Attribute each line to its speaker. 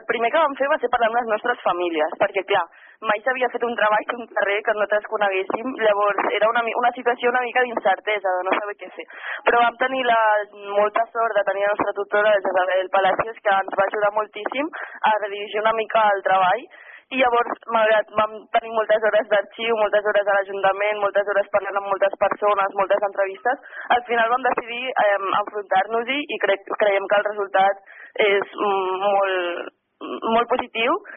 Speaker 1: primer que vam fer va ser parlar amb les nostres famílies, perquè clar, mai s'havia fet un treball d'un carrer que nosaltres coneguéssim, llavors era una situació una mica d'incertesa, de no saber què fer. Però vam tenir molta sort de tenir la nostra tutora, la Isabel Palacios, que ens va ajudar moltíssim a redirigir una mica el treball, i llavors, malgrat vam tenir moltes hores d'arxiu, moltes hores a l'Ajuntament, moltes hores parlant amb moltes persones, moltes entrevistes, al final vam decidir enfrontar-nos-hi i creiem que el resultat és molt positiu